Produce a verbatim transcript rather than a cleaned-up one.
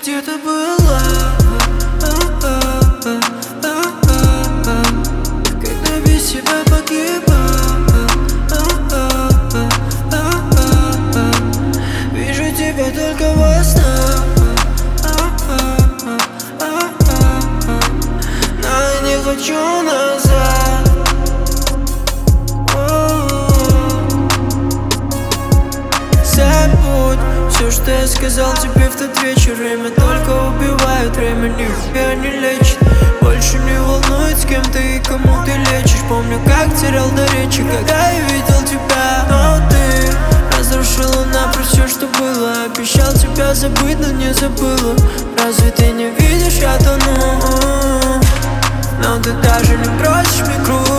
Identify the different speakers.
Speaker 1: где ты была, когда без тебя погибал. Вижу тебя только во снах, но не хочу назад. Забудь все, что я сказал тебе в тот вечер. Время только убивает, время нихуя не лечит. Больше не волнует, с кем ты и кому ты лечишь. Помню, как терял до речи, когда я видел тебя. Но ты разрушила напрочь все, что было. Обещал тебя забыть, но не забыла. Разве ты не видишь, я тону? Но ты даже не бросишь мне круг.